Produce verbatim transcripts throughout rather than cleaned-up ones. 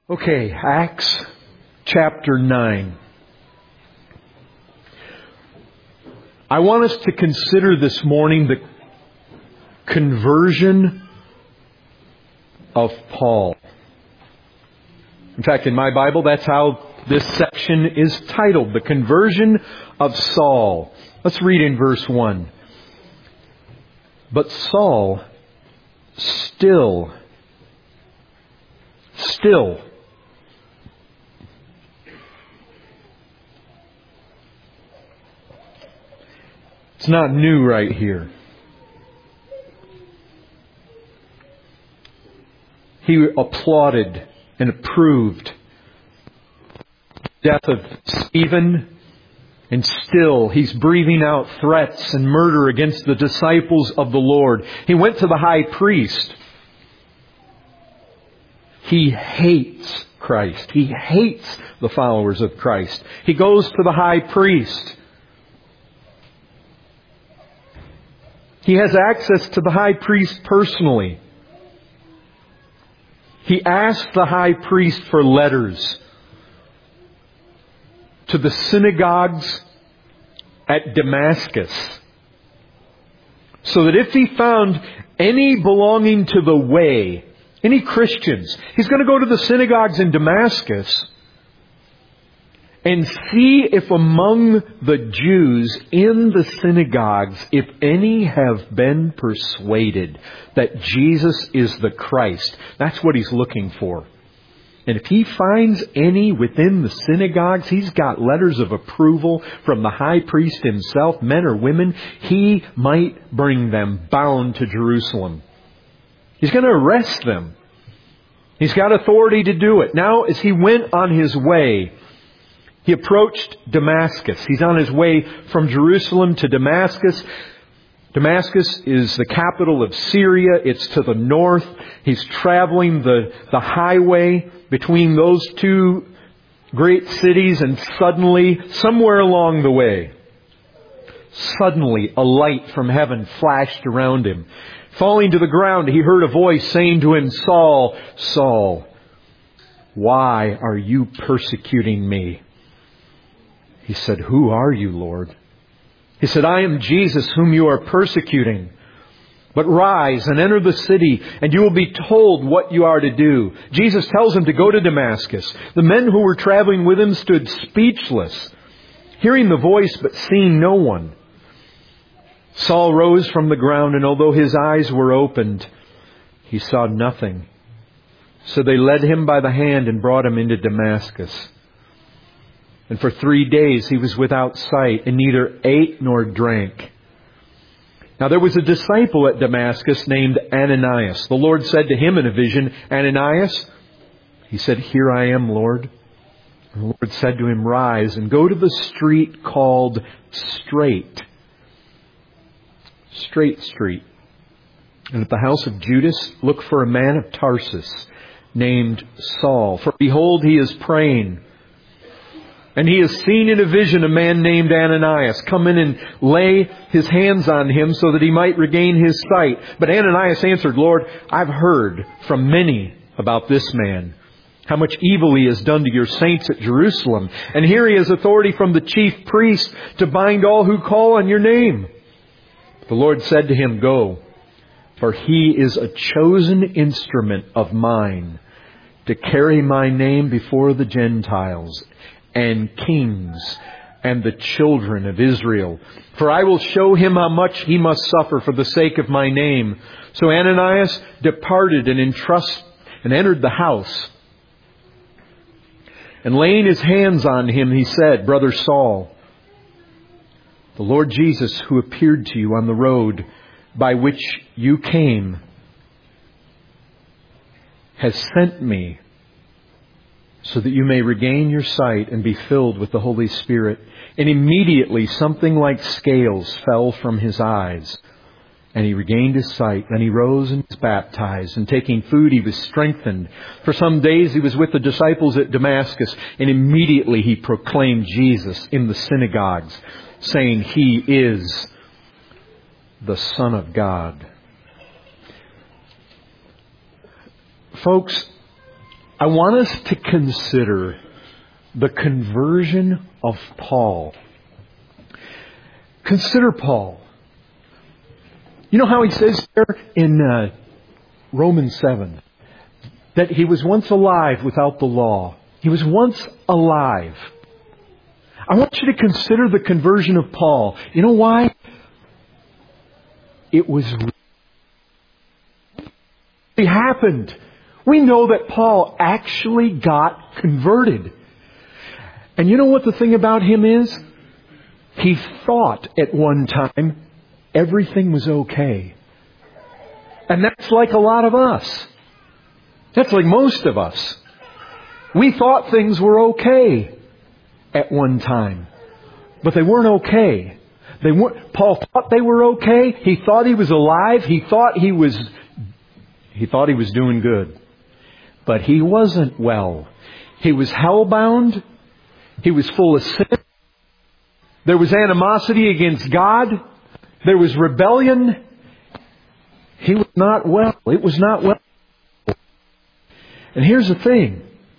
Okay, Acts chapter nine. I want us to consider this morning the conversion of Paul. In fact, in my Bible, that's how this section is titled, The Conversion of Saul. Let's read in verse one. But Saul still, still, it's not new right here. He applauded and approved the death of Stephen, and still he's breathing out threats and murder against the disciples of the Lord. He went to the high priest. He hates Christ. He hates the followers of Christ. He goes to the high priest. He has access to the high priest personally. He asked the high priest for letters to the synagogues at Damascus, so that if he found any belonging to the way, any Christians, he's going to go to the synagogues in Damascus and see if among the Jews in the synagogues, if any have been persuaded that Jesus is the Christ. That's what he's looking for. And if he finds any within the synagogues, he's got letters of approval from the high priest himself, men or women, he might bring them bound to Jerusalem. He's going to arrest them. He's got authority to do it. Now, as he went on his way, he approached Damascus. He's on his way from Jerusalem to Damascus. Damascus is the capital of Syria. It's to the north. He's traveling the, the highway between those two great cities, and suddenly, somewhere along the way, suddenly a light from heaven flashed around him. Falling to the ground, he heard a voice saying to him, "Saul, Saul, why are you persecuting me?" He said, "Who are you, Lord?" He said, "I am Jesus whom you are persecuting. But rise and enter the city, and you will be told what you are to do." Jesus tells him to go to Damascus. The men who were traveling with him stood speechless, hearing the voice but seeing no one. Saul rose from the ground, and although his eyes were opened, he saw nothing. So they led him by the hand and brought him into Damascus. And for three days he was without sight, and neither ate nor drank. Now there was a disciple at Damascus named Ananias. The Lord said to him in a vision, "Ananias?" He said, "Here I am, Lord." And the Lord said to him, "Rise and go to the street called Straight." Straight Street. And at the house of Judas, look for a man of Tarsus named Saul. For behold, he is praying. And he has seen in a vision a man named Ananias come in and lay his hands on him so that he might regain his sight. But Ananias answered, "Lord, I've heard from many about this man, how much evil he has done to your saints at Jerusalem. And here he has authority from the chief priest to bind all who call on your name." The Lord said to him, "Go, for he is a chosen instrument of mine to carry my name before the Gentiles and kings and the children of Israel. For I will show him how much he must suffer for the sake of my name." So Ananias departed and entrust and entered the house. And laying his hands on him, he said, "Brother Saul, the Lord Jesus, who appeared to you on the road by which you came, has sent me so that you may regain your sight and be filled with the Holy Spirit." And immediately something like scales fell from his eyes, and he regained his sight. Then he rose and was baptized, and taking food he was strengthened. For some days he was with the disciples at Damascus, and immediately he proclaimed Jesus in the synagogues, saying, "He is the Son of God." Folks, I want us to consider the conversion of Paul. Consider Paul. You know how he says there in uh, Romans seven that he was once alive without the law. He was once alive. I want you to consider the conversion of Paul. You know why? It was It happened. We know that Paul actually got converted. And you know what the thing about him is? He thought at one time everything was okay. And that's like a lot of us. That's like most of us. We thought things were okay at one time. But they weren't okay. They weren't, Paul thought they were okay. He thought he was alive. He thought he was He thought he was doing good. But he wasn't well. He was hellbound. He was full of sin. There was animosity against God. There was rebellion. He was not well. It was not well. And here's the thing.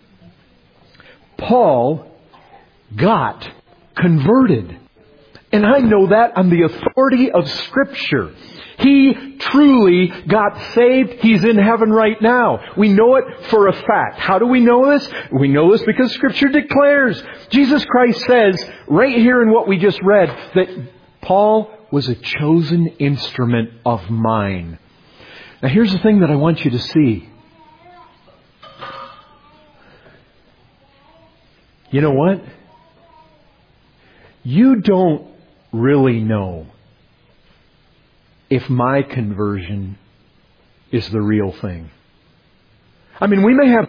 Paul got converted. And I know that on the authority of Scripture. He truly got saved. He's in heaven right now. We know it for a fact. How do we know this? We know this because Scripture declares. Jesus Christ says right here in what we just read that Paul was a chosen instrument of mine. Now here's the thing that I want you to see. You know what? You don't really know if my conversion is the real thing. I mean, we may have...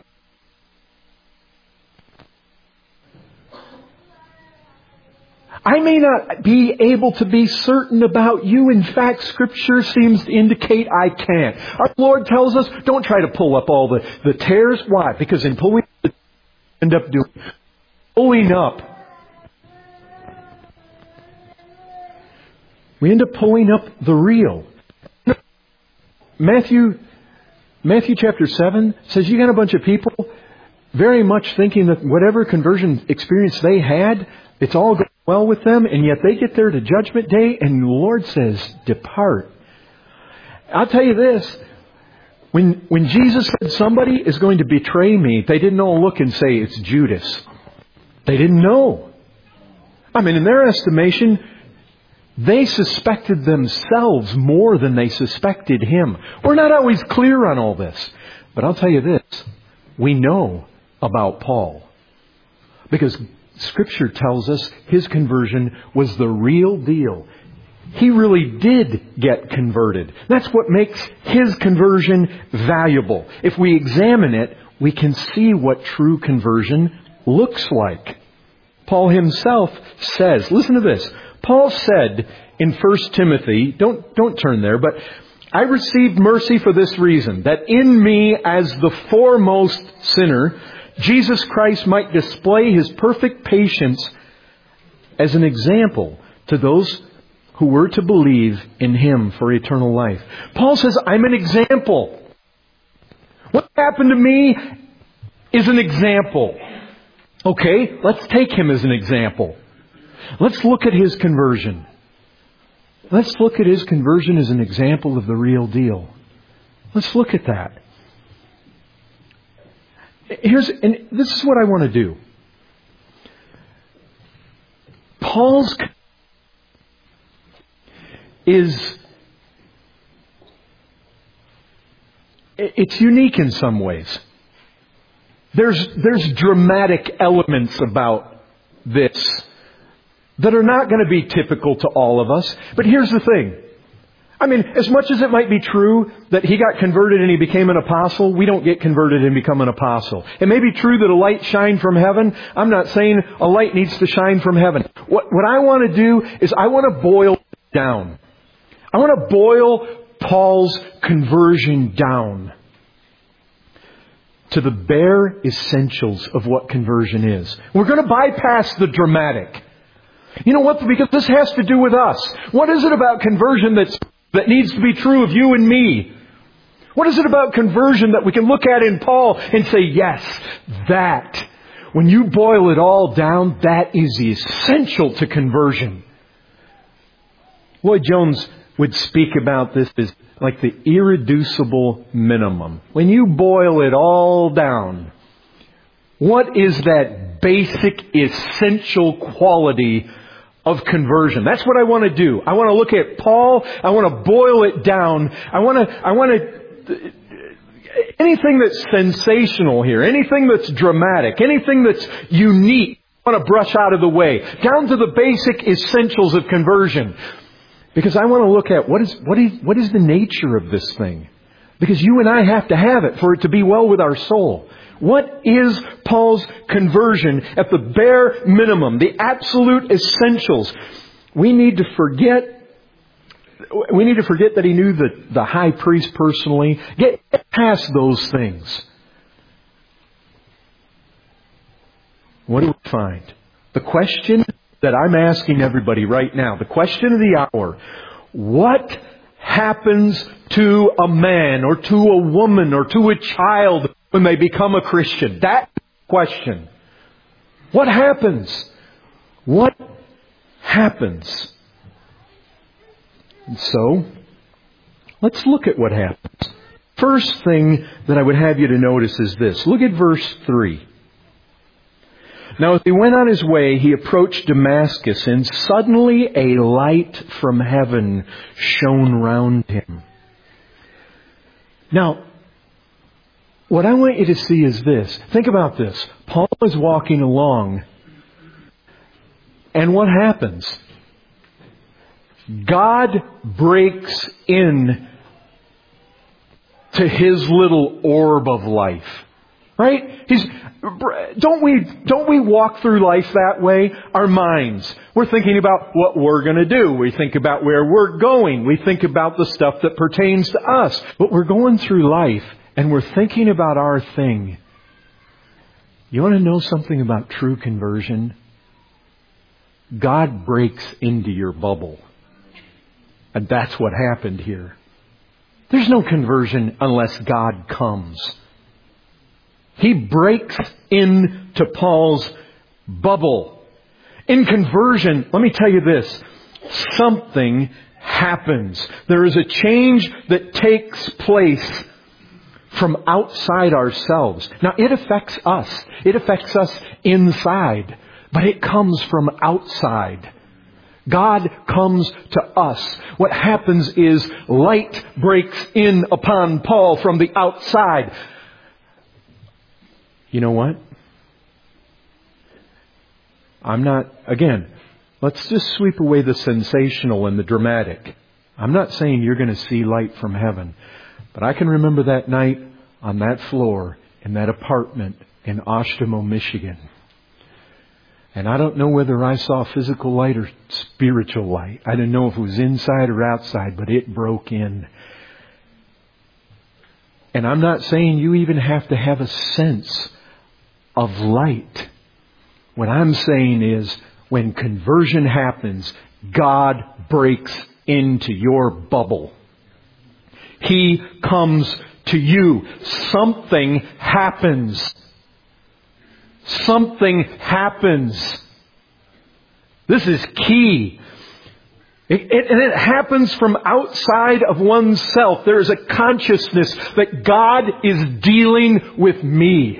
I may not be able to be certain about you. In fact, Scripture seems to indicate I can't. Our Lord tells us, don't try to pull up all the, the tares. Why? Because in pulling up, end up doing pulling up. We end up pulling up the real. Matthew, Matthew chapter seven says you got a bunch of people very much thinking that whatever conversion experience they had, it's all going well with them, and yet they get there to Judgment Day, and the Lord says, depart. I'll tell you this. When, when Jesus said somebody is going to betray me, they didn't all look and say it's Judas. They didn't know. I mean, in their estimation, they suspected themselves more than they suspected Him. We're not always clear on all this. But I'll tell you this. We know about Paul. Because Scripture tells us his conversion was the real deal. He really did get converted. That's what makes his conversion valuable. If we examine it, we can see what true conversion looks like. Paul himself says, listen to this. Paul said in First Timothy, don't, don't turn there, but I received mercy for this reason, that in me as the foremost sinner, Jesus Christ might display His perfect patience as an example to those who were to believe in Him for eternal life. Paul says, I'm an example. What happened to me is an example. Okay, let's take him as an example. Let's look at his conversion. Let's look at his conversion as an example of the real deal. Let's look at that. Here's, and this is what I want to do. Paul's is, it's unique in some ways. There's, there's dramatic elements about this that are not going to be typical to all of us. But here's the thing. I mean, as much as it might be true that he got converted and he became an apostle, we don't get converted and become an apostle. It may be true that a light shined from heaven. I'm not saying a light needs to shine from heaven. What, what I want to do is I want to boil it down. I want to boil Paul's conversion down to the bare essentials of what conversion is. We're going to bypass the dramatic. You know what? Because this has to do with us. What is it about conversion that's, that needs to be true of you and me? What is it about conversion that we can look at in Paul and say, yes, that, when you boil it all down, that is essential to conversion. Lloyd Jones would speak about this as like the irreducible minimum. When you boil it all down, what is that basic, essential quality of conversion? That's what I want to do. I want to look at Paul. I want to boil it down. I want to, I want to, anything that's sensational here, anything that's dramatic, anything that's unique, I want to brush out of the way. Down to the basic essentials of conversion. Because I want to look at what is, what is, what is the nature of this thing? Because you and I have to have it for it to be well with our soul. What is Paul's conversion at the bare minimum, the absolute essentials? We need to forget, we need to forget that he knew the, the high priest personally. Get past those things. What do we find? The question that I'm asking everybody right now, the question of the hour, what happens to a man or to a woman or to a child when they become a Christian? That question. What happens? What happens? And so, let's look at what happens. First thing that I would have you to notice is this. Look at verse three. Now as he went on his way, he approached Damascus, and suddenly a light from heaven shone round him. Now, what I want you to see is this. Think about this. Paul is walking along, and what happens? God breaks in to his little orb of life. Right? He's, don't we, don't we walk through life that way? Our minds. We're thinking about what we're going to do. We think about where we're going. We think about the stuff that pertains to us. But we're going through life and we're thinking about our thing. You want to know something about true conversion? God breaks into your bubble. And that's what happened here. There's no conversion unless God comes. He breaks into Paul's bubble. In conversion, let me tell you this, something happens. There is a change that takes place from outside ourselves. Now, it affects us. It affects us inside, but it comes from outside. God comes to us. What happens is light breaks in upon Paul from the outside. You know what? I'm not, again, let's just sweep away the sensational and the dramatic. I'm not saying you're going to see light from heaven. But I can remember that night on that floor in that apartment in Oshtemo, Michigan. And I don't know whether I saw physical light or spiritual light. I didn't know if it was inside or outside, but it broke in. And I'm not saying you even have to have a sense of light. What I'm saying is, when conversion happens, God breaks into your bubble. He comes to you. Something happens. Something happens. This is key. It, it, and it happens from outside of oneself. There is a consciousness that God is dealing with me.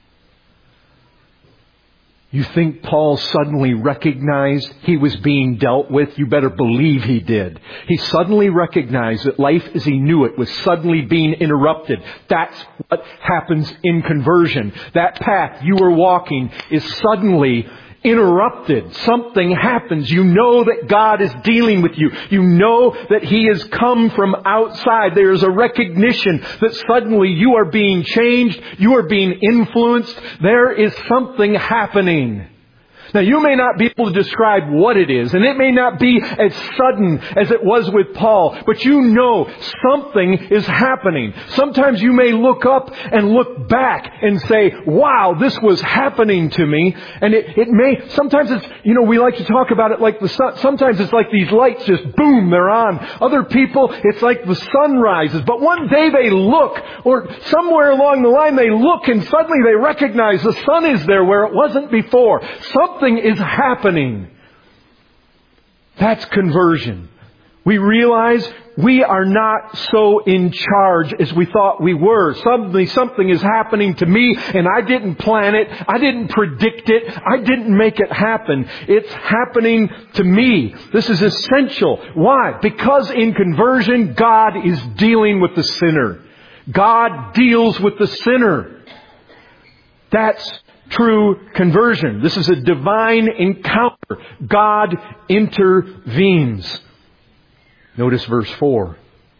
You think Paul suddenly recognized he was being dealt with? You better believe he did. He suddenly recognized that life as he knew it was suddenly being interrupted. That's what happens in conversion. That path you were walking is suddenly interrupted. Something happens. You know that God is dealing with you. You know that He has come from outside. There is a recognition that suddenly you are being changed. You are being influenced. There is something happening. Now, you may not be able to describe what it is, and it may not be as sudden as it was with Paul, but you know something is happening. Sometimes you may look up and look back and say, wow, this was happening to me. And it, it may, sometimes it's, you know, we like to talk about it like the sun. Sometimes it's like these lights just boom, they're on. Other people, it's like the sun rises. But one day they look, or somewhere along the line they look and suddenly they recognize the sun is there where it wasn't before. Something is happening. That's conversion. We realize we are not so in charge as we thought we were. Suddenly something is happening to me and I didn't plan it. I didn't predict it. I didn't make it happen. It's happening to me. This is essential. Why? Because in conversion, God is dealing with the sinner. God deals with the sinner. That's true conversion. This is a divine encounter. God intervenes. Notice verse four.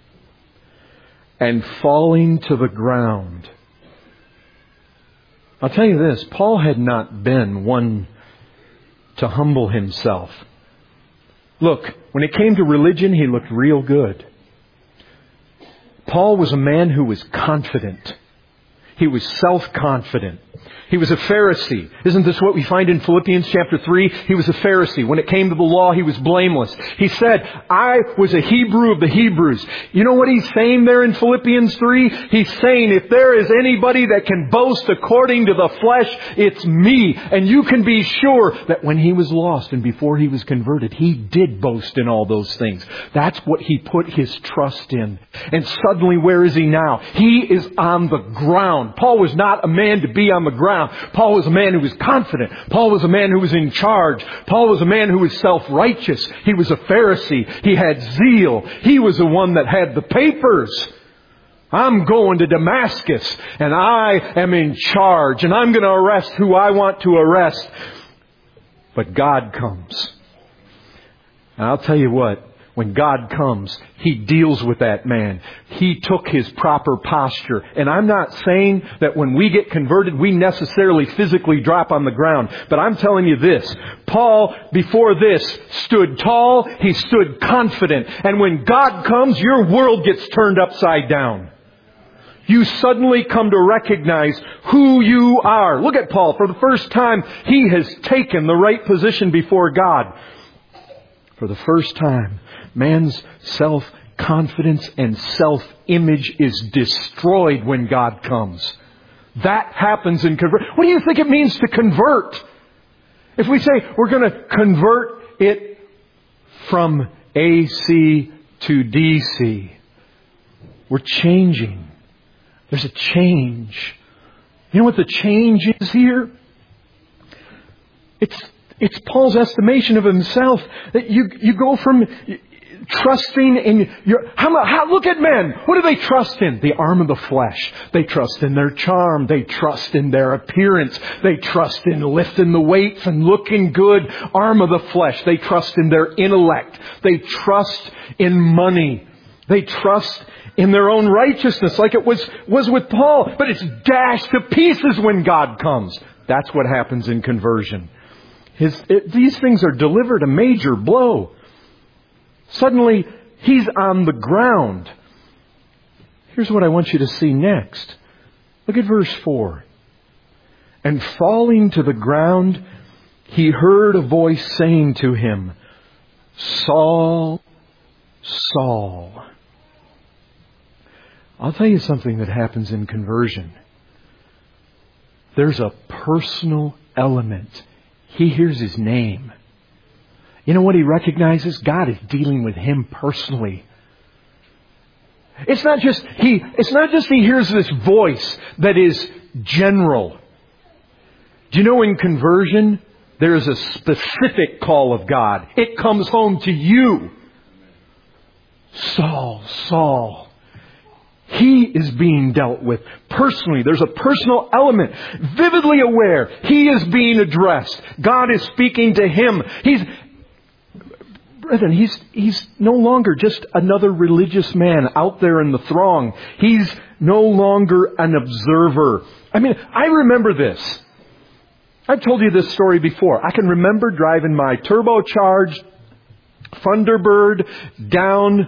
And falling to the ground. I'll tell you this, Paul had not been one to humble himself. Look, when it came to religion, he looked real good. Paul was a man who was confident. He was self-confident. He was a Pharisee. Isn't this what we find in Philippians chapter three? He was a Pharisee. When it came to the law, he was blameless. He said, I was a Hebrew of the Hebrews. You know what he's saying there in Philippians three? He's saying, if there is anybody that can boast according to the flesh, it's me. And you can be sure that when he was lost and before he was converted, he did boast in all those things. That's what he put his trust in. And suddenly, where is he now? He is on the ground. Paul was not a man to be on the ground. Paul was a man who was confident. Paul was a man who was in charge. Paul was a man who was self-righteous. He was a Pharisee. He had zeal. He was the one that had the papers. I'm going to Damascus and I am in charge and I'm going to arrest who I want to arrest. But God comes. And I'll tell you what. When God comes, He deals with that man. He took his proper posture. And I'm not saying that when we get converted, we necessarily physically drop on the ground. But I'm telling you this. Paul, before this, stood tall. He stood confident. And when God comes, your world gets turned upside down. You suddenly come to recognize who you are. Look at Paul. For the first time, he has taken the right position before God. For the first time, man's self-confidence and self-image is destroyed when God comes. That happens in convert. What do you think it means to convert? If we say we're going to convert it from A C to D C, we're changing. There's a change. You know what the change is here? It's It's Paul's estimation of himself that you you go from trusting in your... How, how, look at men. What do they trust in? The arm of the flesh. They trust in their charm. They trust in their appearance. They trust in lifting the weights and looking good. Arm of the flesh. They trust in their intellect. They trust in money. They trust in their own righteousness like it was, was with Paul. But it's dashed to pieces when God comes. That's what happens in conversion. His, it, these things are delivered a major blow. Suddenly, he's on the ground. Here's what I want you to see next. Look at verse four. And falling to the ground, he heard a voice saying to him, Saul, Saul. I'll tell you something that happens in conversion. There's a personal element. He hears his name. You know what he recognizes? God is dealing with him personally. It's not just he, it's not just he hears this voice that is general. Do you know in conversion, there is a specific call of God. It comes home to you. Saul, Saul. He is being dealt with personally. There's a personal element. Vividly aware. He is being addressed. God is speaking to him. He's, brethren, he's, he's no longer just another religious man out there in the throng. He's no longer an observer. I mean, I remember this. I've told you this story before. I can remember driving my turbocharged Thunderbird down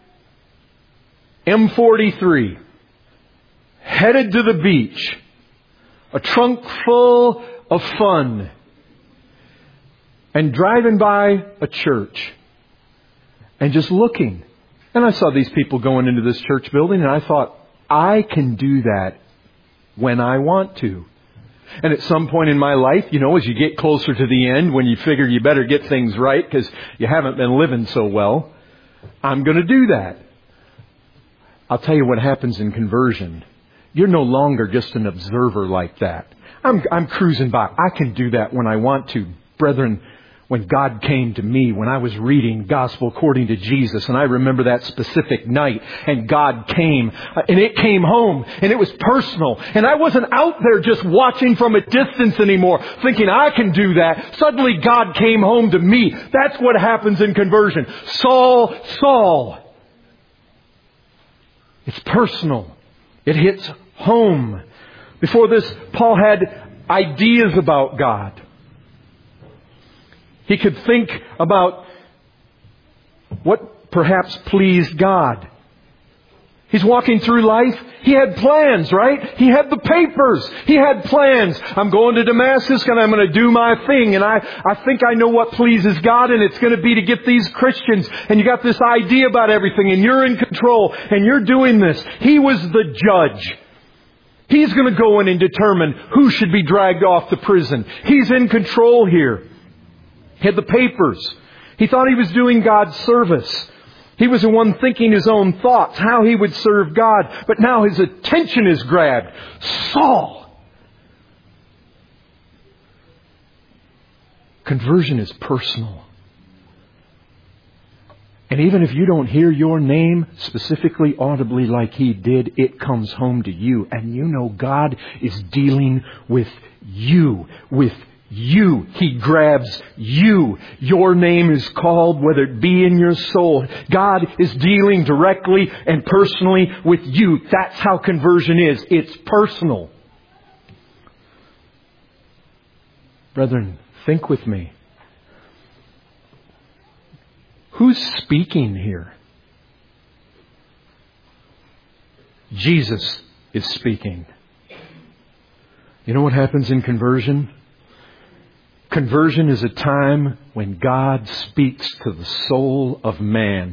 M forty-three, headed to the beach, a trunk full of fun, and driving by a church and just looking. And I saw these people going into this church building, and I thought, I can do that when I want to. And at some point in my life, you know, as you get closer to the end, when you figure you better get things right because you haven't been living so well, I'm going to do that. I'll tell you what happens in conversion. You're no longer just an observer like that. I'm, I'm cruising by. I can do that when I want to. Brethren, when God came to me, when I was reading Gospel according to Jesus, and I remember that specific night, and God came, and it came home, and it was personal, and I wasn't out there just watching from a distance anymore, thinking I can do that. Suddenly God came home to me. That's what happens in conversion. Saul, Saul. It's personal. It hits home. Before this, Paul had ideas about God. He could think about what perhaps pleased God. He's walking through life. He had plans, right? He had the papers. He had plans. I'm going to Damascus and I'm going to do my thing. And I, I think I know what pleases God, and it's going to be to get these Christians. And you got this idea about everything, and you're in control, and you're doing this. He was the judge. He's going to go in and determine who should be dragged off to prison. He's in control here. He had the papers. He thought he was doing God's service. He was the one thinking his own thoughts, how he would serve God. But now his attention is grabbed. Saul. Conversion is personal. And even if you don't hear your name specifically audibly like he did, it comes home to you. And you know God is dealing with you, with you. He grabs you. Your name is called, whether it be in your soul. God is dealing directly and personally with you. That's how conversion is. It's personal. Brethren, think with me. Who's speaking here? Jesus is speaking. You know what happens in conversion? Conversion is a time when God speaks to the soul of man.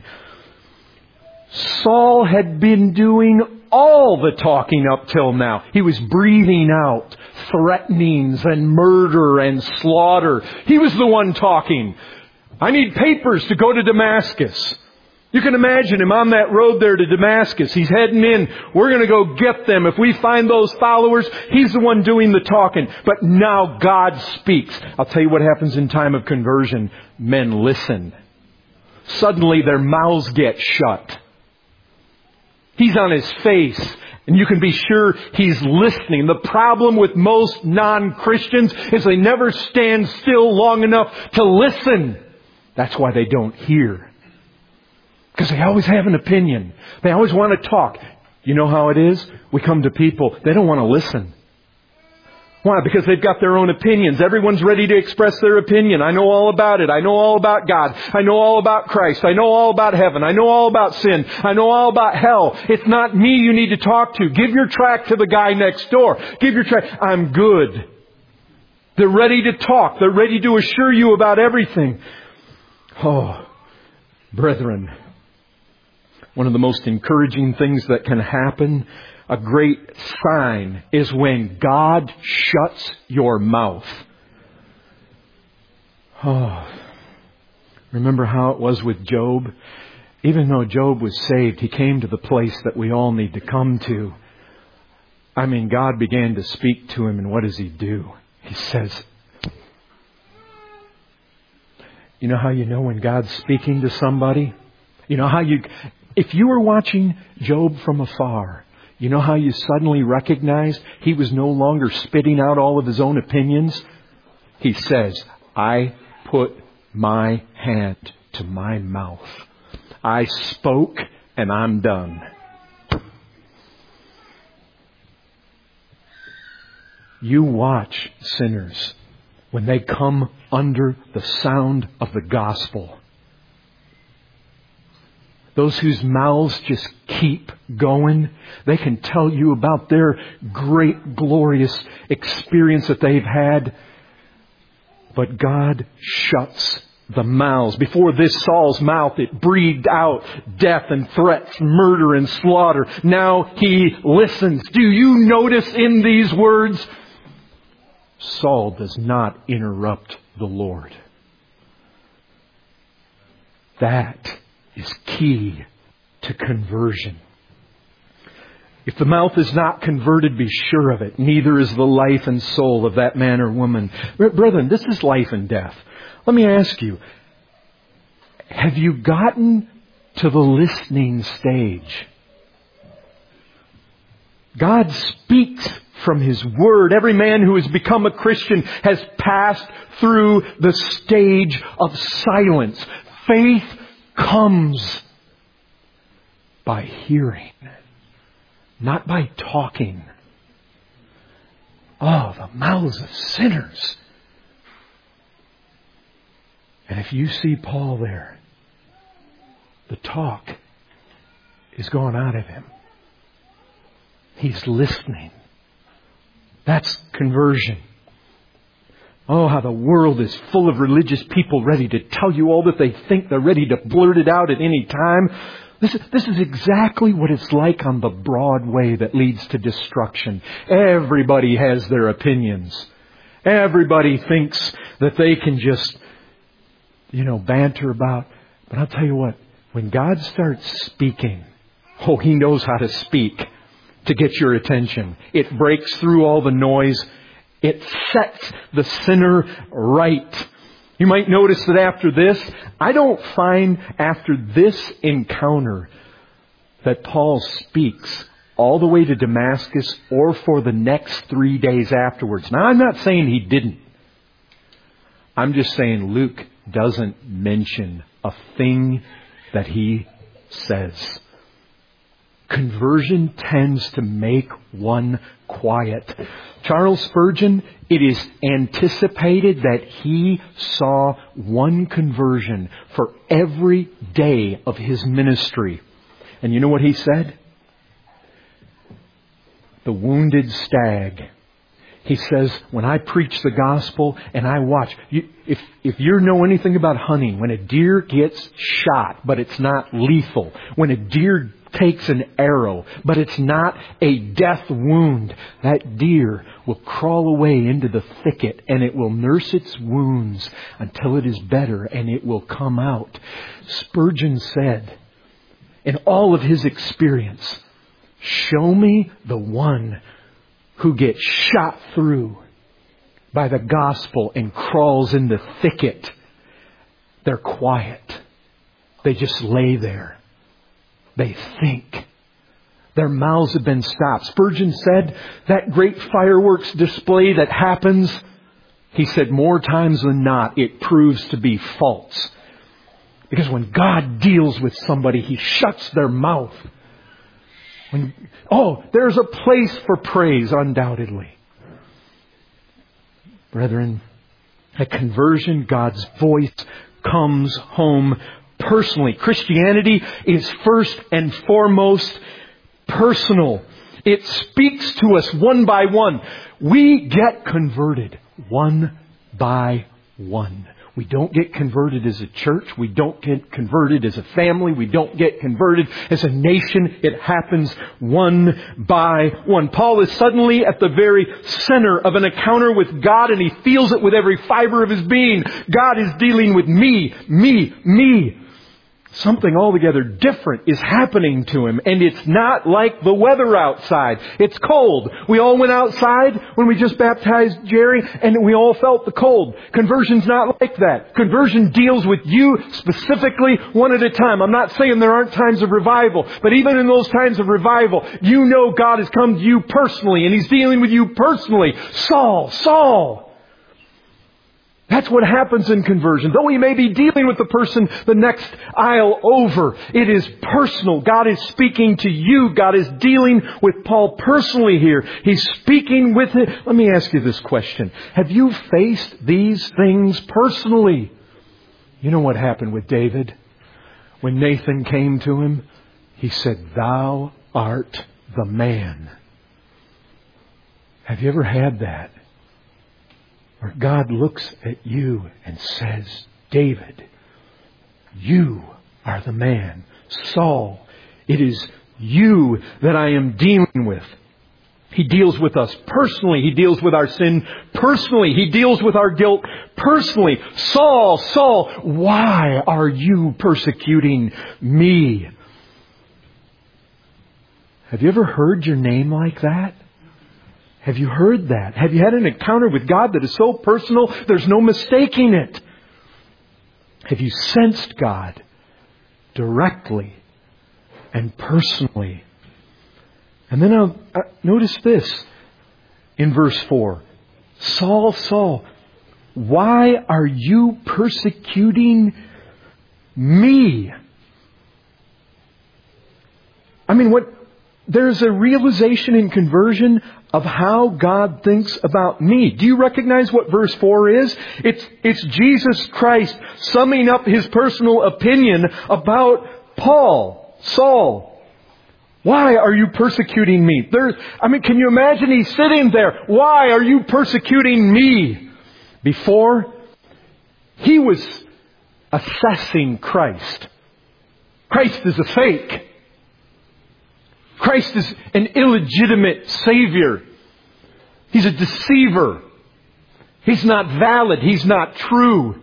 Saul had been doing all the talking up till now. He was breathing out threatenings and murder and slaughter. He was the one talking. I need papers to go to Damascus. You can imagine him on that road there to Damascus. He's heading in. We're going to go get them. If we find those followers, he's the one doing the talking. But now God speaks. I'll tell you what happens in time of conversion. Men listen. Suddenly their mouths get shut. He's on his face. And you can be sure he's listening. The problem with most non-Christians is they never stand still long enough to listen. That's why they don't hear. Because they always have an opinion. They always want to talk. You know how it is? We come to people, they don't want to listen. Why? Because they've got their own opinions. Everyone's ready to express their opinion. I know all about it. I know all about God. I know all about Christ. I know all about heaven. I know all about sin. I know all about hell. It's not me you need to talk to. Give your tract to the guy next door. Give your tract. I'm good. They're ready to talk. They're ready to assure you about everything. Oh, brethren. One of the most encouraging things that can happen, a great sign, is when God shuts your mouth. Oh, remember how it was with Job? Even though Job was saved, he came to the place that we all need to come to. I mean, God began to speak to him, and what does he do? He says, you know how you know when God's speaking to somebody? You know how you... If you were watching Job from afar, you know how you suddenly recognized he was no longer spitting out all of his own opinions? He says, I put my hand to my mouth. I spoke and I'm done. You watch, sinners. when they come under the sound of the gospel. Those whose mouths just keep going, they can tell you about their great, glorious experience that they've had. But God shuts the mouths. Before this, Saul's mouth, it breathed out death and threats, murder and slaughter. Now He listens. Do you notice in these words? Saul does not interrupt the Lord. That is key to conversion. If the mouth is not converted, be sure of it. Neither is the life and soul of that man or woman. Brethren, this is life and death. Let me ask you, have you gotten to the listening stage? God speaks from His Word. Every man who has become a Christian has passed through the stage of silence. Faith comes by hearing, not by talking. Oh, the mouths of sinners. And if you see Paul there, the talk is gone out of him. He's listening. That's conversion. Oh, how the world is full of religious people ready to tell you all that they think. They're ready to blurt it out at any time. This is, this is exactly what it's like on the broad way that leads to destruction. Everybody has their opinions. Everybody thinks that they can just, you know, banter about. But I'll tell you what, when God starts speaking, oh, He knows how to speak to get your attention. It breaks through all the noise. It sets the sinner right. You might notice that after this, I don't find after this encounter that Paul speaks all the way to Damascus or for the next three days afterwards. Now, I'm not saying he didn't. I'm just saying Luke doesn't mention a thing that he says. Conversion tends to make one quiet. Charles Spurgeon, it is anticipated that he saw one conversion for every day of his ministry. And you know what he said? The wounded stag. He says, when I preach the gospel and I watch, you, if, if you know anything about hunting, when a deer gets shot, but it's not lethal, when a deer takes an arrow, but it's not a death wound, that deer will crawl away into the thicket and it will nurse its wounds until it is better and it will come out. Spurgeon said, in all of his experience, show me the one who gets shot through by the gospel and crawls in the thicket. They're quiet. They just lay there. They think. Their mouths have been stopped. Spurgeon said that great fireworks display that happens, he said more times than not, it proves to be false. Because when God deals with somebody, He shuts their mouth. When, oh, there's a place for praise, undoubtedly. Brethren, at conversion, God's voice comes home personally. Christianity is first and foremost personal. It speaks to us one by one. We get converted one by one. We don't get converted as a church. We don't get converted as a family. We don't get converted as a nation. It happens one by one. Paul is suddenly at the very center of an encounter with God, and he feels it with every fiber of his being. God is dealing with me, me, me. Something altogether different is happening to him. And it's not like the weather outside. It's cold. We all went outside when we just baptized Jerry and we all felt the cold. Conversion's not like that. Conversion deals with you specifically one at a time. I'm not saying there aren't times of revival. But even in those times of revival, you know God has come to you personally and He's dealing with you personally. Saul, Saul. That's what happens in conversion. Though he may be dealing with the person the next aisle over, it is personal. God is speaking to you. God is dealing with Paul personally here. He's speaking with him. Let me ask you this question. Have you faced these things personally? You know what happened with David? When Nathan came to him, he said, "Thou art the man." Have you ever had that? Where God looks at you and says, "David, you are the man. Saul, it is you that I am dealing with." He deals with us personally. He deals with our sin personally. He deals with our guilt personally. "Saul, Saul, why are you persecuting me?" Have you ever heard your name like that? Have you heard that? Have you had an encounter with God that is so personal, there's no mistaking it? Have you sensed God directly and personally? And then I'll, uh, notice this in verse four. "Saul, Saul, why are you persecuting me?" I mean, what... There's a realization in conversion of how God thinks about me. Do you recognize what verse four is? It's, it's Jesus Christ summing up His personal opinion about Paul, Saul. "Why are you persecuting me?" There's, I mean, can you imagine He's sitting there? "Why are you persecuting me?" Before, He was assessing Christ. Christ is a fake. Christ is an illegitimate Savior. He's a deceiver. He's not valid. He's not true.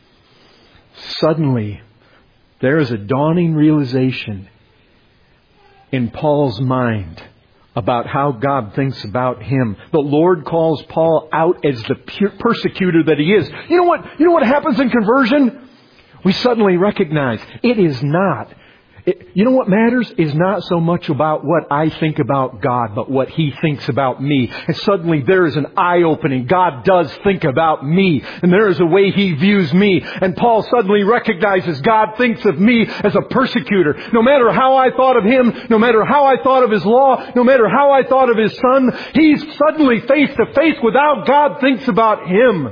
Suddenly, there is a dawning realization in Paul's mind about how God thinks about him. The Lord calls Paul out as the persecutor that he is. You know what? You know what happens in conversion? We suddenly recognize it is not. It, you know what matters is not so much about what I think about God, but what He thinks about me. And suddenly there is an eye-opening. God does think about me. And there is a way He views me. And Paul suddenly recognizes God thinks of me as a persecutor. No matter how I thought of Him, no matter how I thought of His law, no matter how I thought of His Son, he's suddenly face to face with how God thinks about him.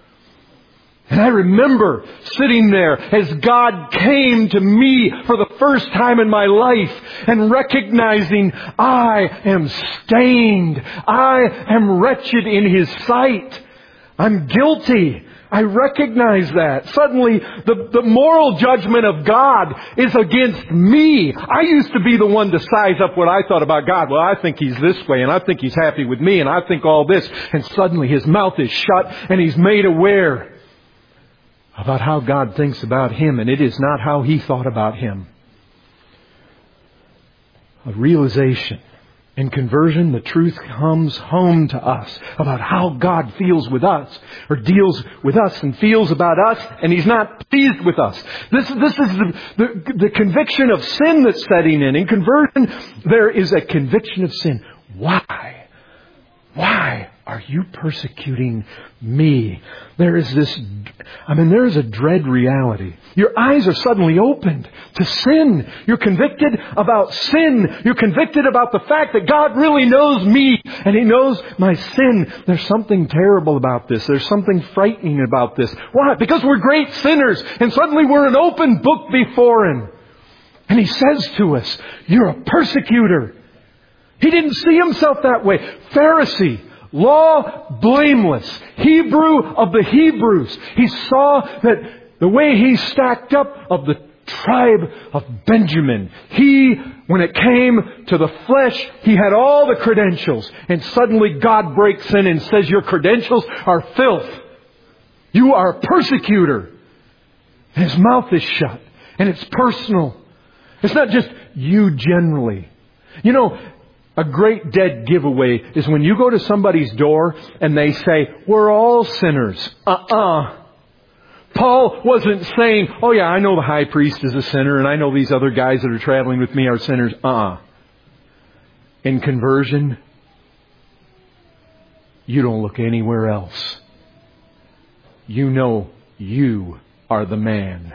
And I remember sitting there as God came to me for the first time in my life and recognizing I am stained. I am wretched in His sight. I'm guilty. I recognize that. Suddenly, the, the moral judgment of God is against me. I used to be the one to size up what I thought about God. Well, I think He's this way, and I think He's happy with me, and I think all this. And suddenly His mouth is shut, and He's made aware about how God thinks about him, and it is not how he thought about him. A realization. In conversion, the truth comes home to us about how God feels with us, or deals with us and feels about us, and He's not pleased with us. This, this is the, the, the conviction of sin that's setting in. In conversion, there is a conviction of sin. Why? Why are you persecuting me? There is this, I mean, there is a dread reality. Your eyes are suddenly opened to sin. You're convicted about sin. You're convicted about the fact that God really knows me and He knows my sin. There's something terrible about this. There's something frightening about this. Why? Because we're great sinners, and suddenly we're an open book before Him. And He says to us, "You're a persecutor." He didn't see himself that way. Pharisee, law blameless, Hebrew of the Hebrews. He saw that the way he stacked up of the tribe of Benjamin. He, when it came to the flesh, he had all the credentials. And suddenly God breaks in and says, "Your credentials are filth. You are a persecutor." And His mouth is shut. And it's personal. It's not just you generally. You know, a great dead giveaway is when you go to somebody's door and they say, "We're all sinners." Uh-uh. Paul wasn't saying, "Oh yeah, I know the high priest is a sinner, and I know these other guys that are traveling with me are sinners." Uh-uh. In conversion, you don't look anywhere else. you know you are the man.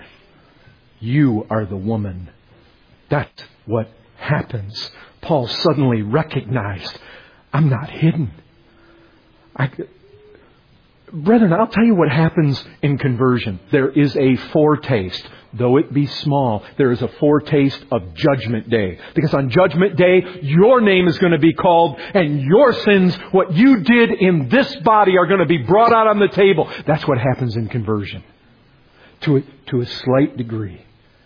You are the woman. That's what happens. Paul suddenly recognized, I'm not hidden. I, brethren, I'll tell you what happens in conversion. There is a foretaste. Though it be small, there is a foretaste of Judgment Day. Because on Judgment Day, your name is going to be called, and your sins, what you did in this body, are going to be brought out on the table. That's what happens in conversion. To a, to a slight degree.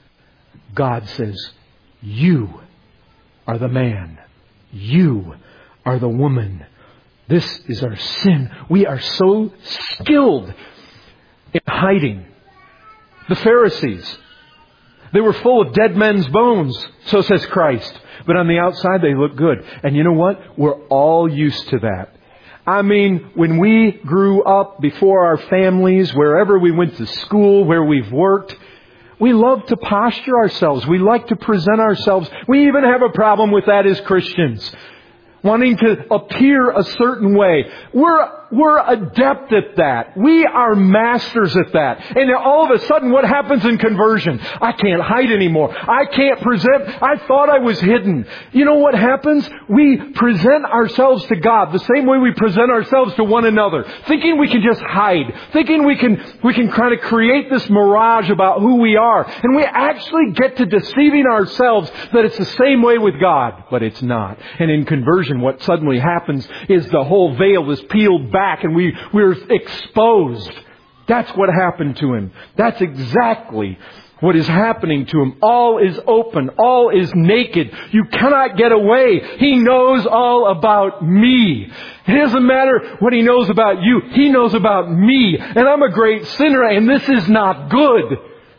God says, you are the man. You are the woman. This is our sin. We are so skilled in hiding. The Pharisees, they were full of dead men's bones, so says Christ. But on the outside, they look good. And you know what? We're all used to that. I mean, when we grew up before our families, wherever we went to school, where we've worked, we love to posture ourselves. We like to present ourselves. We even have a problem with that as Christians. Wanting to appear a certain way. We're, we're adept at that. We are masters at that. And then all of a sudden, what happens in conversion? I can't hide anymore. I can't present. I thought I was hidden. You know what happens? We present ourselves to God the same way we present ourselves to one another. Thinking we can just hide. Thinking we can, we can kind of create this mirage about who we are. And we actually get to deceiving ourselves that it's the same way with God. But it's not. And in conversion, what suddenly happens is the whole veil is peeled back and we, we're exposed. That's what happened to him. That's exactly what is happening to him. All is open. All is naked. You cannot get away. He knows all about me. It doesn't matter what He knows about you. He knows about me. And I'm a great sinner and this is not good.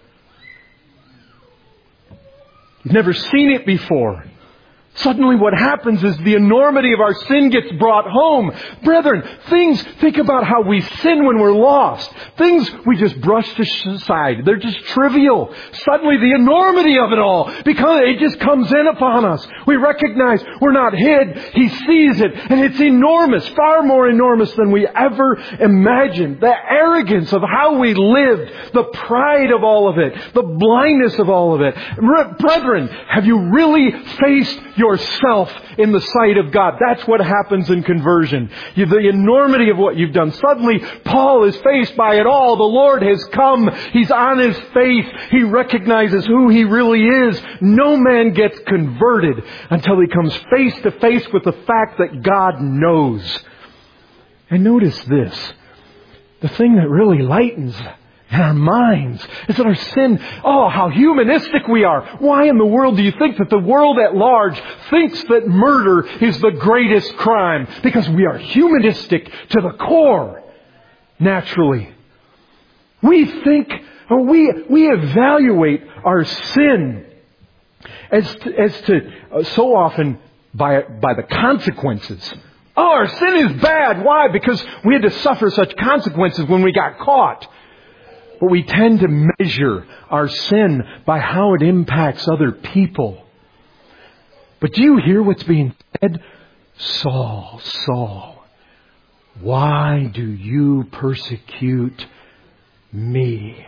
You've never seen it before. Suddenly what happens is the enormity of our sin gets brought home. Brethren, things, think about how we sin when we're lost. Things we just brush aside. They're just trivial. Suddenly the enormity of it all, because it just comes in upon us. We recognize we're not hid. He sees it. And it's enormous, far more enormous than we ever imagined. The arrogance of how we lived. The pride of all of it. The blindness of all of it. Brethren, have you really faced yourself in the sight of God? That's what happens in conversion. You, the enormity of what you've done. Suddenly, Paul is faced by it all. The Lord has come. He's on his face. He recognizes who he really is. No man gets converted until he comes face to face with the fact that God knows. And notice this. The thing that really lightens in our minds is that our sin, oh, how humanistic we are. Why in the world do you think that the world at large thinks that murder is the greatest crime? Because we are humanistic to the core, naturally. We think, or we, we evaluate our sin as to, as to uh, so often by, by the consequences. Oh, our sin is bad. Why? Because we had to suffer such consequences when we got caught. But we tend to measure our sin by how it impacts other people. But do you hear what's being said? Saul, Saul, why do you persecute me?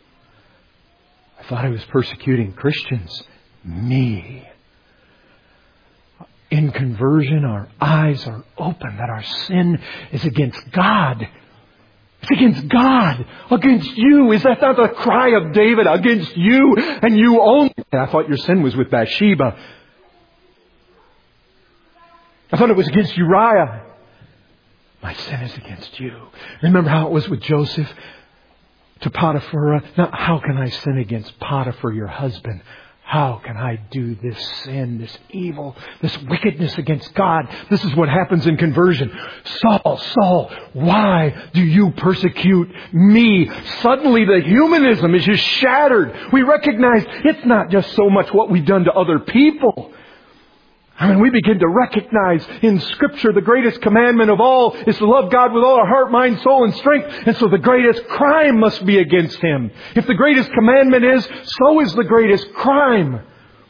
I thought I was persecuting Christians. Me. In conversion, our eyes are open that our sin is against God. It's against God, against you. Is that not the cry of David? Against you and you only. I thought your sin was with Bathsheba. I thought it was against Uriah. My sin is against you. Remember how it was with Joseph to Potiphar? Now, how can I sin against Potiphar, your husband? How can I do this sin, this evil, this wickedness against God? This is what happens in conversion. Saul, Saul, why do you persecute me? Suddenly the humanism is just shattered. We recognize it's not just so much what we've done to other people. I mean, we begin to recognize in Scripture the greatest commandment of all is to love God with all our heart, mind, soul, and strength. And so the greatest crime must be against Him. If the greatest commandment is, so is the greatest crime.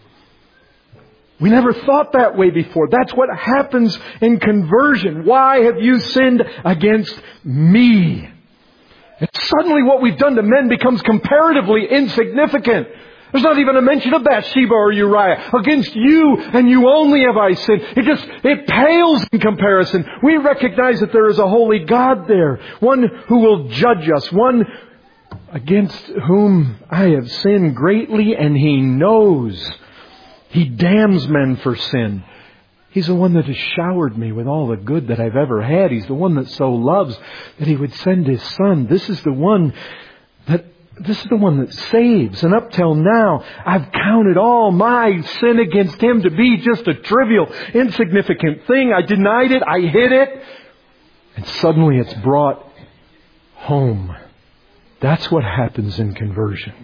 We never thought that way before. That's what happens in conversion. Why have you sinned against me? It's Suddenly what we've done to men becomes comparatively insignificant. There's not even a mention of Bathsheba or Uriah. Against you and you only have I sinned. It just, it pales in comparison. We recognize that there is a holy God there. One who will judge us. One against whom I have sinned greatly, and He knows. He damns men for sin. He's the one that has showered me with all the good that I've ever had. He's the one that so loves that He would send His Son. This is the one that This is the one that saves. And up till now, I've counted all my sin against Him to be just a trivial, insignificant thing. I denied it. I hid it. And suddenly it's brought home. That's what happens in conversion.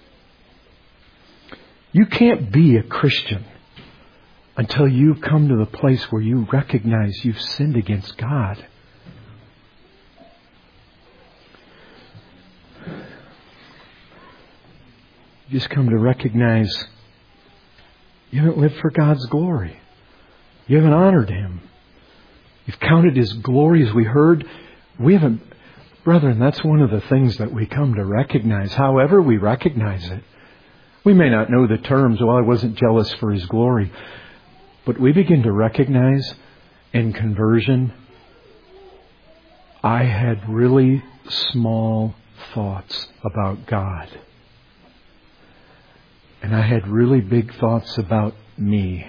You can't be a Christian until you come to the place where you recognize you've sinned against God. You just come to recognize you haven't lived for God's glory. You haven't honored Him. You've counted His glory, as we heard. We haven't, brethren, that's one of the things that we come to recognize. However we recognize it. We may not know the terms. Well, I wasn't jealous for His glory. But we begin to recognize in conversion, I had really small thoughts about God. And I had really big thoughts about me.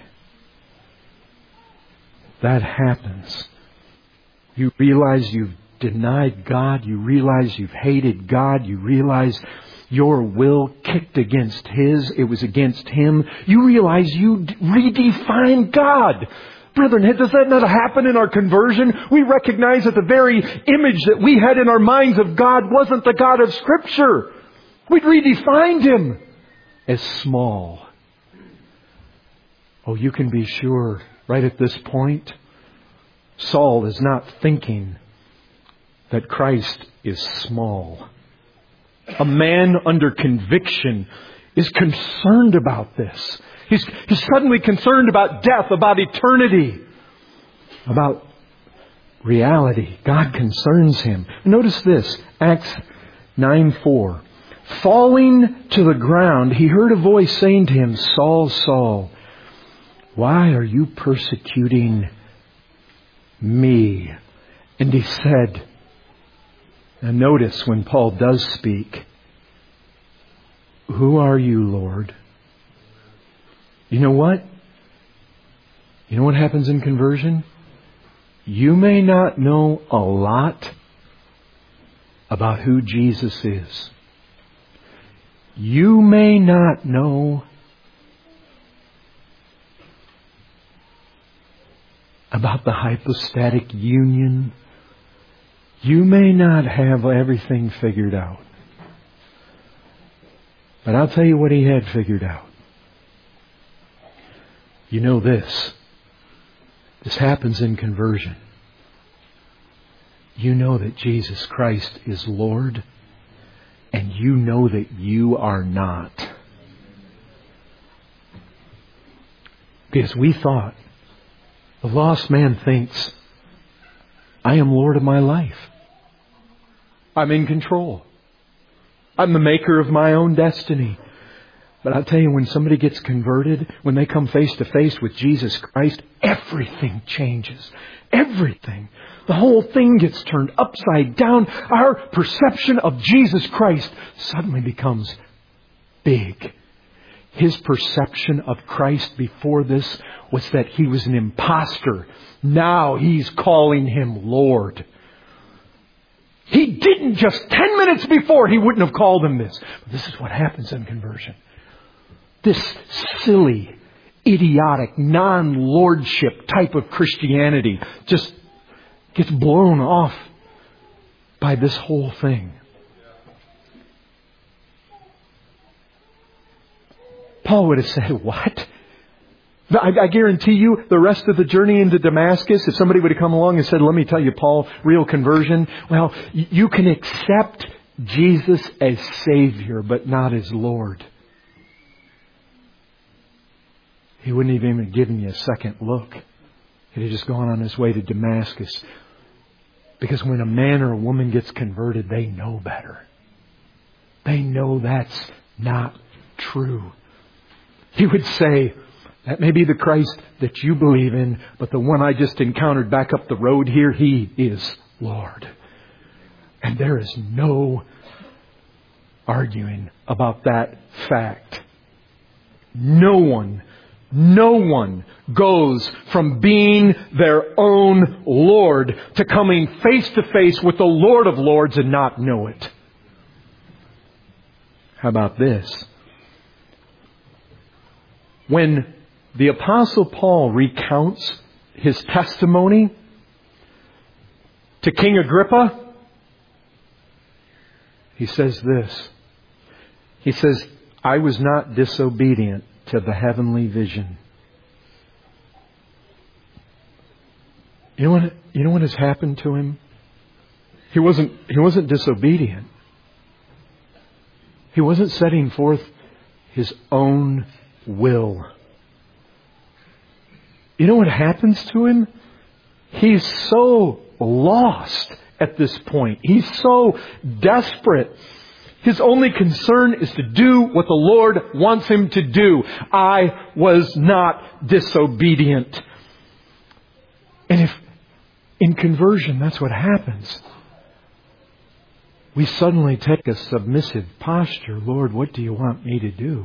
That happens. You realize you've denied God. You realize you've hated God. You realize your will kicked against His. It was against Him. You realize you redefined God. Brethren, does that not happen in our conversion? We recognize that the very image that we had in our minds of God wasn't the God of Scripture. We'd redefined Him as small. Oh, you can be sure right at this point, Saul is not thinking that Christ is small. A man under conviction is concerned about this. He's, he's suddenly concerned about death, about eternity, about reality. God concerns him. Notice this, Acts nine four. Falling to the ground, he heard a voice saying to him, Saul, Saul, why are you persecuting me? And he said, now notice when Paul does speak, who are you, Lord? You know what? You know what happens in conversion? You may not know a lot about who Jesus is. You may not know about the hypostatic union. You may not have everything figured out. But I'll tell you what he had figured out. You know this. This happens in conversion. You know that Jesus Christ is Lord, and you know that you are not. Because we thought, the lost man thinks, I am Lord of my life. I'm in control. I'm the maker of my own destiny. But I'll tell you, when somebody gets converted, when they come face to face with Jesus Christ, everything changes. Everything. The whole thing gets turned upside down. Our perception of Jesus Christ suddenly becomes big. His perception of Christ before this was that He was an imposter. Now He's calling Him Lord. He didn't just ten minutes before, He wouldn't have called Him this. But this is what happens in conversion. This silly, idiotic, non-lordship type of Christianity just gets blown off by this whole thing. Paul would have said, what? I, I guarantee you the rest of the journey into Damascus, if somebody would have come along and said, let me tell you, Paul, real conversion. Well, you can accept Jesus as Savior, but not as Lord. He wouldn't have even given you a second look. He'd have just gone on his way to Damascus. Because when a man or a woman gets converted, they know better. They know that's not true. He would say, that may be the Christ that you believe in, but the one I just encountered back up the road here, He is Lord. And there is no arguing about that fact. No one, no one goes from being their own Lord to coming face to face with the Lord of Lords and not know it. How about this? When the Apostle Paul recounts his testimony to King Agrippa, he says this. He says, I was not disobedient to the heavenly vision. You know what, you know what has happened to him? He wasn't, he wasn't disobedient. He wasn't setting forth his own will. You know what happens to him? He's so lost at this point. He's so desperate. His only concern is to do what the Lord wants him to do. I was not disobedient. And if in conversion that's what happens, we suddenly take a submissive posture. Lord, what do you want me to do?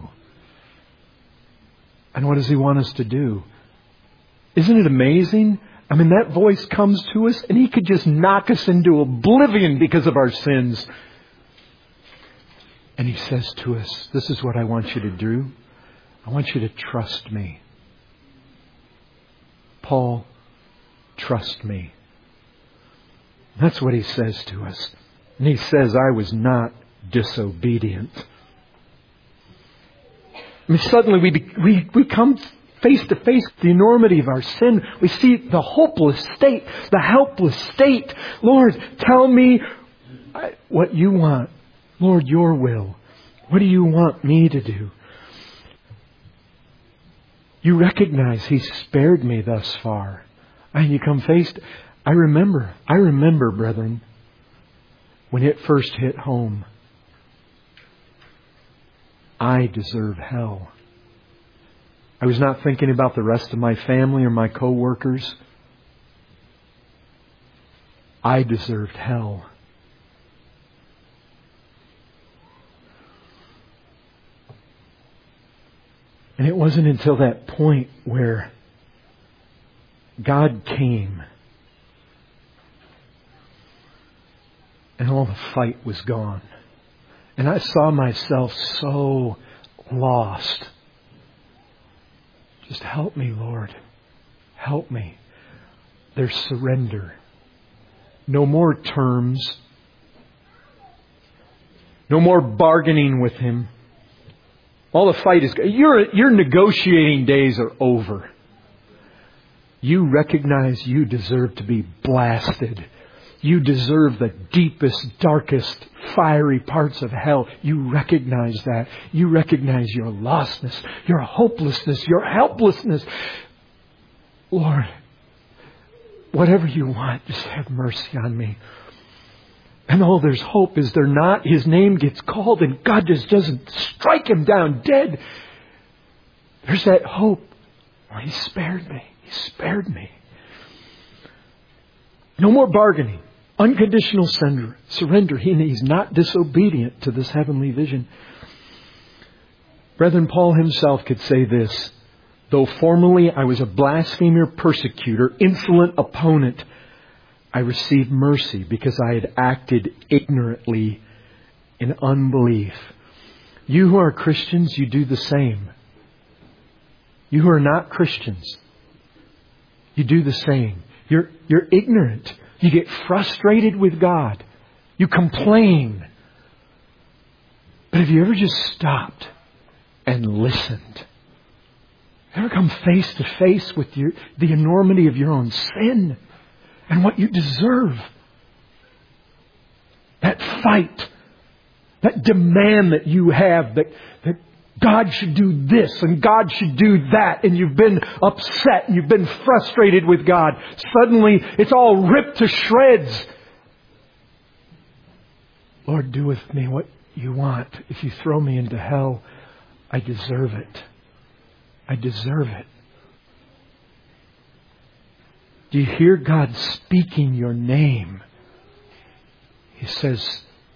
And what does He want us to do? Isn't it amazing? I mean, that voice comes to us and He could just knock us into oblivion because of our sins. And He says to us, this is what I want you to do. I want you to trust me. Paul, trust me. That's what He says to us. And He says, I was not disobedient. I mean, suddenly we, we, we come face to face with the enormity of our sin. We see the hopeless state, the helpless state. Lord, tell me what you want. Lord, your will. What do you want me to do? You recognize He spared me thus far. And you come face to... I remember, I remember, brethren, when it first hit home. I deserve hell. I was not thinking about the rest of my family or my co-workers. I deserved hell. And it wasn't until that point where God came and all the fight was gone. And I saw myself so lost. Just help me, Lord. Help me. There's surrender. No more terms. No more bargaining with Him. All the fight is... Your, your negotiating days are over. You recognize you deserve to be blasted. You deserve the deepest, darkest, fiery parts of hell. You recognize that. You recognize your lostness, your hopelessness, your helplessness. Lord, whatever you want, just have mercy on me. And oh, there's hope, is there not? His name gets called and God just doesn't strike him down dead. There's that hope. Oh, He spared me. He spared me. No more bargaining. Unconditional surrender. Surrender. He, he's not disobedient to this heavenly vision. Brethren, Paul himself could say this. Though formerly I was a blasphemer, persecutor, insolent opponent, I received mercy because I had acted ignorantly in unbelief. You who are Christians, you do the same. You who are not Christians, you do the same. You're, you're ignorant. You get frustrated with God. You complain. But have you ever just stopped and listened? Ever come face to face with your, the enormity of your own sin and what you deserve? That fight, that demand that you have that, that God should do this and God should do that, and you've been upset and you've been frustrated with God. Suddenly it's all ripped to shreds Lord, do with me what you want. If you throw me into hell, I deserve it. I deserve it. Do you hear God speaking your name? He says,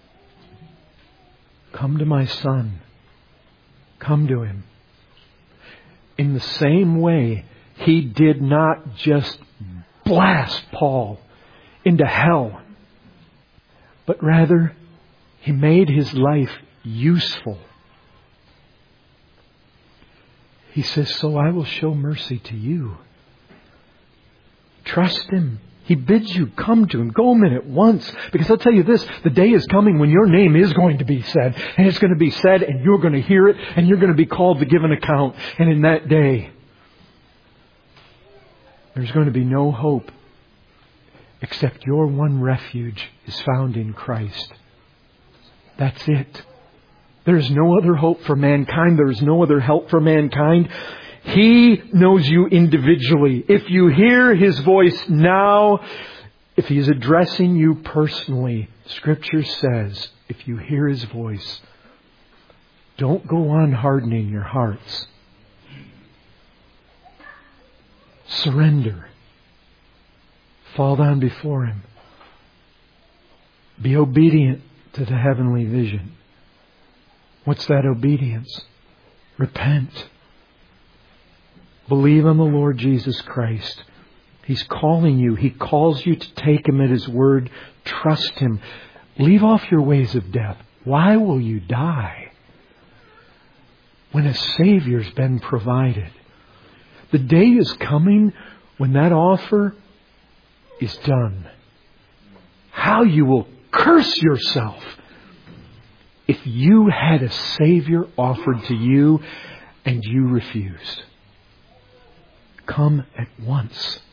come to my Son. Come to Him. In the same way, He did not just blast Paul into hell, but rather He made his life useful. He says, so I will show mercy to you. Trust Him. He bids you come to Him. Go to Him at once. Because I'll tell you this, the day is coming when your name is going to be said. And it's going to be said and you're going to hear it and you're going to be called to give an account. And in that day, there's going to be no hope except your one refuge is found in Christ. That's it. There is no other hope for mankind. There is no other help for mankind. He knows you individually. If you hear His voice now, if He is addressing you personally, Scripture says, if you hear His voice, don't go on hardening your hearts. Surrender. Fall down before Him. Be obedient to the heavenly vision. What's that obedience? Repent. Believe on the Lord Jesus Christ. He's calling you. He calls you to take Him at His word. Trust Him. Leave off your ways of death. Why will you die when a Savior's been provided? The day is coming when that offer is done. How you will curse yourself if you had a Savior offered to you and you refused. Come at once.